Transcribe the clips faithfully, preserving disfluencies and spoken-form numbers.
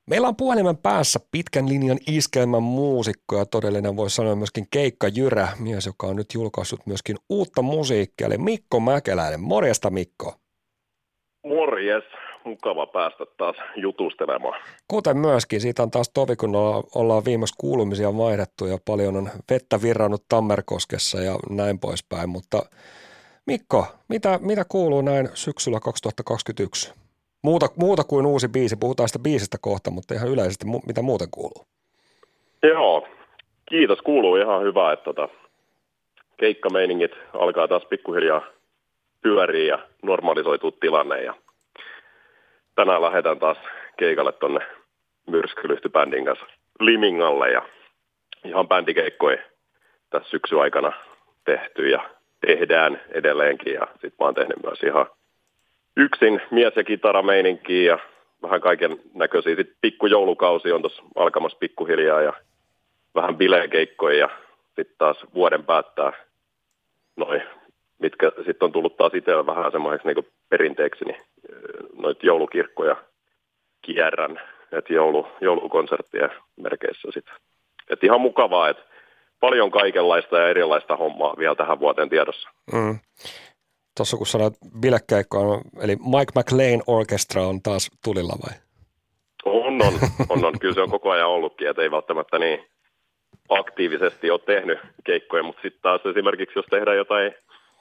Meillä on puhelimen päässä pitkän linjan iskelmän muusikko ja todellinen voisi sanoa myöskin keikkajyrä, mies, joka on nyt julkaissut myöskin uutta musiikkia, eli Mikko Mäkeläinen. Morjesta Mikko. Morjes, mukava päästä taas jutustelemaan. Kuten myöskin, siitä on taas tovi, kun ollaan viimeksi kuulumisia vaihdettu ja paljon on vettä virrannut Tammerkoskessa ja näin poispäin, mutta Mikko, mitä, mitä kuuluu näin syksyllä kaksituhattakaksikymmentäyksi? Muuta, muuta kuin uusi biisi, puhutaan sitä biisistä kohta, mutta ihan yleisesti, mitä muuten kuuluu? Joo, kiitos, kuuluu ihan hyvä, että tota, keikkameiningit alkaa taas pikkuhiljaa pyöriä ja normalisoituu tilanne. Ja tänään lähdetään taas keikalle tonne Myrskylyhty-bändin kanssa Limingalle ja ihan bändikeikkoja tässä syksyn aikana tehty ja tehdään edelleenkin ja sit mä oon tehnyt myös ihan yksin mies- ja kitarameininkiä ja vähän kaiken näköisiä. Sitten pikkujoulukausi on tuossa alkamassa pikkuhiljaa ja vähän bilekeikkoja ja sitten taas vuoden päättää noin, mitkä sitten on tullut taas itsellä vähän semmoiseksi niin perinteeksi, niin noita joulukirkkoja kierrän, että joulu, joulukonserttia merkeissä sitten. Että ihan mukavaa, että paljon kaikenlaista ja erilaista hommaa vielä tähän vuoteen tiedossa. Mm. Tuossa kun sanoit bilekeikkoa, eli Mike McLean Orchestra on taas tulilla vai? On, on, on, on. Kyllä se on koko ajan ollutkin, että ei välttämättä niin aktiivisesti ole tehnyt keikkoja, mutta sitten taas esimerkiksi jos tehdään jotain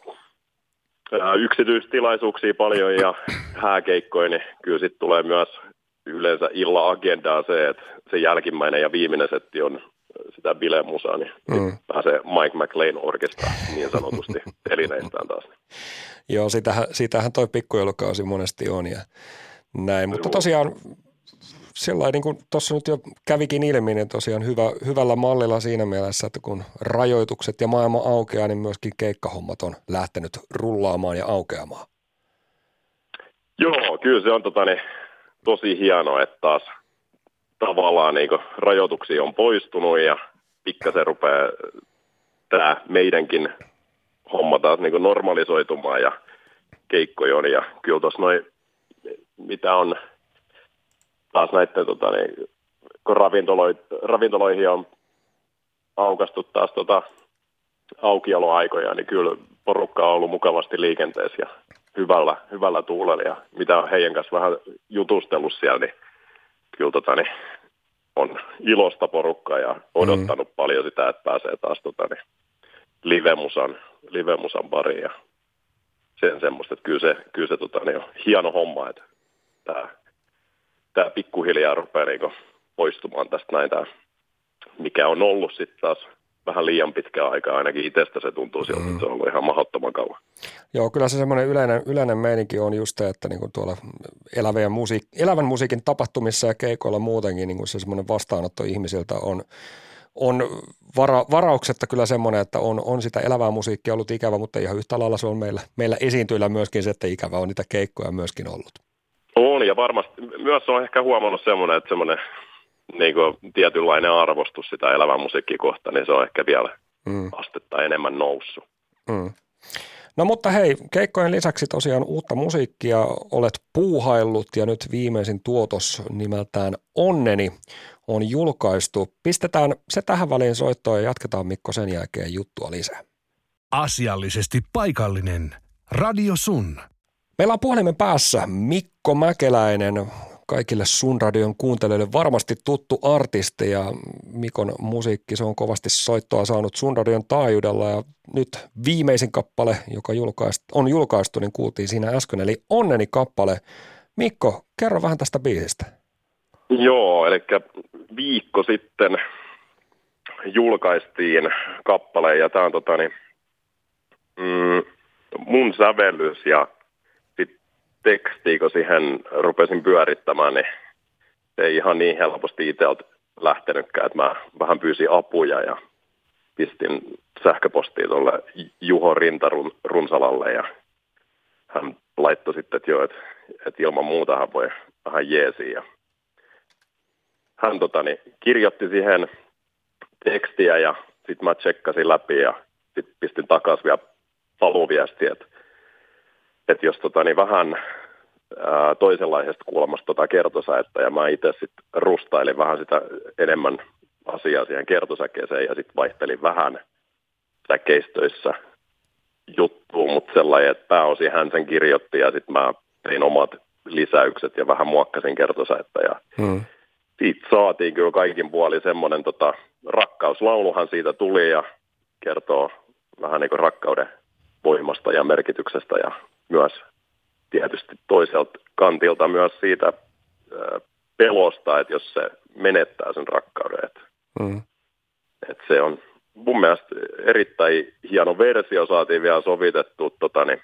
ää, yksityistilaisuuksia paljon ja hääkeikkoja, niin kyllä sitten tulee myös yleensä illan agendaa se, että se jälkimmäinen ja viimeinen setti on sitä bilemusaa, niin mm. pääsee Mike McLean Orchestra niin sanotusti telineistään taas. Joo, sitähän, sitähän toi pikkujoulukausi monesti on ja näin, mutta tosiaan sellainen, niin kuin tuossa nyt jo kävikin ilmi, niin tosiaan hyvä, hyvällä mallilla siinä mielessä, että kun rajoitukset ja maailma aukeaa, niin myöskin keikkahommat on lähtenyt rullaamaan ja aukeamaan. Joo, kyllä se on tota, niin, tosi hienoa, että taas tavallaan niin kuin, rajoituksia on poistunut ja pikkasen rupeaa tämä meidänkin homma taas niin kuin normalisoitumaan ja keikkoja on. Ja kyllä tuossa noin, mitä on taas näiden, tota, niin, kun ravintoloi, ravintoloihin on aukastu taas tota, aukioloaikoja, niin kyllä porukka on ollut mukavasti liikenteessä ja hyvällä, hyvällä tuulella. Ja mitä on heidän kanssa vähän jutustellut siellä, niin kyllä tota, niin, on ilosta porukkaa ja odottanut mm. paljon sitä, että pääsee taas tota, niin, livemusan, livemusan pariin ja sen semmoista, että kyllä se, kyllä se tota, niin, on hieno homma, että tämä, tämä pikkuhiljaa rupeaa niin kuin, poistumaan tästä näin, tämä, mikä on ollut sitten taas vähän liian pitkää aikaa, ainakin itsestä se tuntuu siltä, mm. että se on ollut ihan mahdottoman kauan. Joo, kyllä se semmoinen yleinen, yleinen meininki on just se, että niin kuin tuolla elävän, musiik, elävän musiikin tapahtumissa ja keikoilla muutenkin niin kuin se semmoinen vastaanotto ihmisiltä on, on vara, varauksetta kyllä semmoinen, että on, on sitä elävää musiikkia ollut ikävä, mutta ihan yhtä lailla se on meillä, meillä esiintyillä myöskin se, että ikävä on niitä keikkoja myöskin ollut. On ja varmasti myös on ehkä huomannut semmoinen, että semmoinen niin kuin tietynlainen arvostus sitä elävää musiikkia kohtaan, niin se on ehkä vielä mm. astetta enemmän noussut. Mm. No mutta hei, keikkojen lisäksi tosiaan uutta musiikkia olet puuhaillut ja nyt viimeisin tuotos nimeltään Onneni on julkaistu. Pistetään se tähän väliin soittoon ja jatketaan Mikko sen jälkeen juttua lisää. Asiallisesti paikallinen. Radio Sun. Meillä on puhelimen päässä Mikko Mäkeläinen, kaikille Sun Radion kuuntelijoille varmasti tuttu artisti ja Mikon musiikki, se on kovasti soittoa saanut Sun Radion taajuudella ja nyt viimeisin kappale, joka julkaist, on julkaistu, niin kuultiin siinä äsken, eli Onneni kappale. Mikko, kerro vähän tästä biisistä. Joo, eli viikko sitten julkaistiin kappale ja tämä on tota, niin, mm, mun sävellys ja tekstiä, kun siihen rupesin pyörittämään, niin se ei ihan niin helposti itseltä lähtenytkään, että mä vähän pyysin apuja ja pistin sähköpostia tuolle Juho Rintarunsalalle ja hän laittoi sitten, että joo, että, että ilman muuta hän voi vähän jeesiä. Ja hän totani, kirjoitti siihen tekstiä ja sitten mä tsekkasin läpi ja sitten pistin takaisin vielä paluviestiä, että että jos tota, niin vähän ää, toisenlaisesta kulmasta tota kertosäettä, ja mä itse sitten rustailin vähän sitä enemmän asiaa siihen kertosäkeeseen, ja sitten vaihtelin vähän säkeistöissä juttuun, mutta sellainen, että pääosin hän sen kirjoitti, ja sitten mä tein omat lisäykset ja vähän muokkasin kertosäettä, ja hmm. siitä saatiin kyllä kaikin puolin semmoinen tota, rakkauslauluhan siitä tuli, ja kertoo vähän niin kuin rakkauden voimasta ja merkityksestä, ja myös tietysti toiselta kantilta myös siitä ää, pelosta, että jos se menettää sen rakkauden. Että, mm. että se on mun mielestä erittäin hieno versio, saatiin vielä sovitettua tota, niin,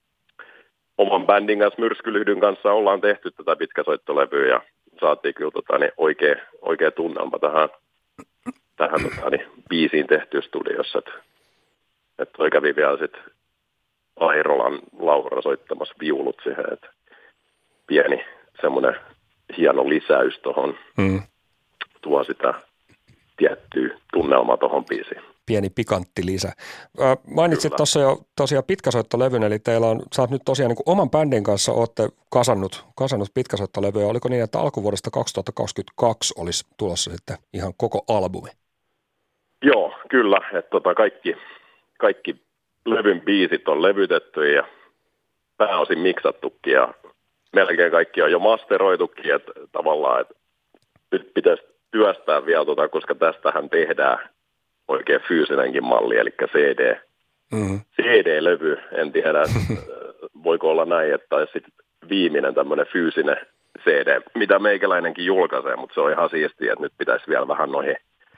oman bändin kanssa, Myrskylyhdyn kanssa ollaan tehty tätä pitkäsoittolevyä, ja saatiin kyllä tota, niin, oikea, oikea tunnelma tähän, tähän tota, niin, biisiin tehtyä studiossa. Että, että toi kävi vielä sitten Airolan Laura soittamassa viulut siihen, että pieni semmoinen hieno lisäys tuohon, mm. tuo sitä tiettyä tunnelmaa tuohon biisiin. Pieni pikantti lisä. Mainitsit tuossa jo tosiaan pitkäsoittolevyn, eli teillä on, sä oot nyt tosiaan niin kuin oman bändin kanssa ootte kasannut, kasannut pitkäsoittolevyä. Oliko niin, että alkuvuodesta kaksituhattakaksikymmentäkaksi olisi tulossa sitten ihan koko albumi? Joo, kyllä. Että tota kaikki, kaikki levyn biisit on levytetty ja pääosin miksattukin ja melkein kaikki on jo masteroitukin, että tavallaan, että nyt pitäisi työstää vielä, tota, koska tästähän tehdään oikein fyysinenkin malli, eli C D. Mm-hmm. C D-levy, en tiedä, voiko olla näin, että olisi sitten viimeinen tämmöinen fyysinen C D, mitä meikäläinenkin julkaisee, mutta se on ihan siistiä, että nyt pitäisi vielä vähän noihin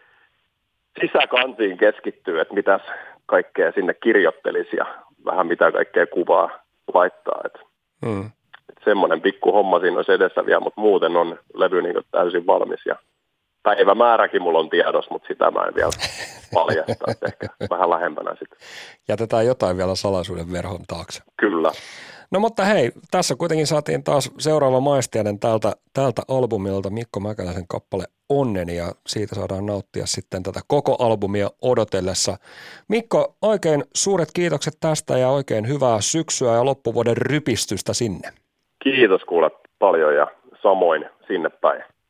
sisäkansiin keskittyä, että mitäs kaikkea sinne kirjoittelisi ja vähän mitä kaikkea kuvaa laittaa. Että mm. et semmoinen pikku homma siinä olisi edessä vielä, mutta muuten on levy niin kuin täysin valmis ja päivämääräkin mulla on tiedossa, mutta sitä mä en vielä paljasta, että ehkä vähän lähempänä sitten. Jätetään jotain vielä salaisuuden verhon taakse. Kyllä. No mutta hei, tässä kuitenkin saatiin taas seuraava maistiainen tältä, tältä albumilta Mikko Mäkeläisen kappale Onnen, ja siitä saadaan nauttia sitten tätä koko albumia odotellessa. Mikko, oikein suuret kiitokset tästä ja oikein hyvää syksyä ja loppuvuoden rypistystä sinne. Kiitos kuule paljon ja samoin sinne päin.